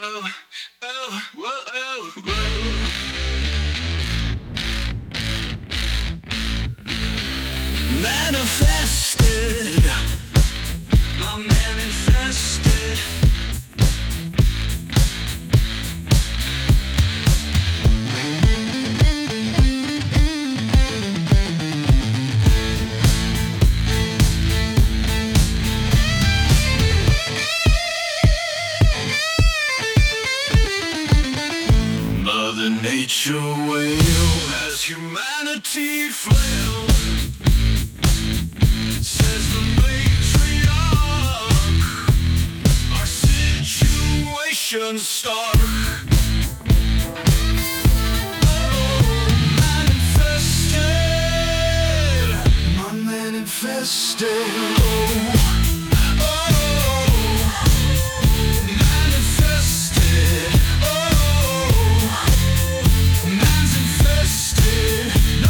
Manifested, I'm manifested. Mother Nature wail as humanity flailed. Says the matriarch, our situation's stark. Manifested, I'm manifested. Manifested. Man's infested. No,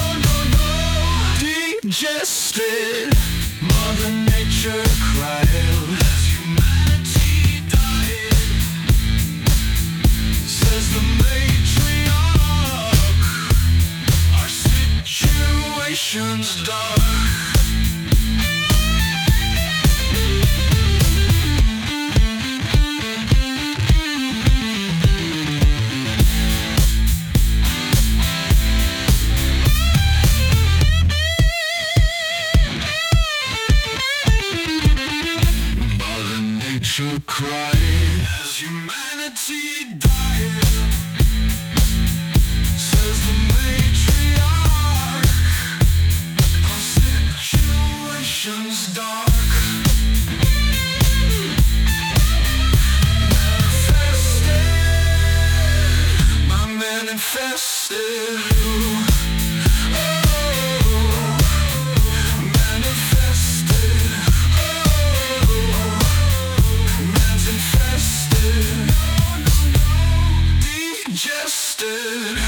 degested. Mother Nature cried as humanity died. Says the matriarch, our situation's dark. Nature cried as humanity died. Says the matriarch, our situation's dark. Manifested, my manifested. Digested.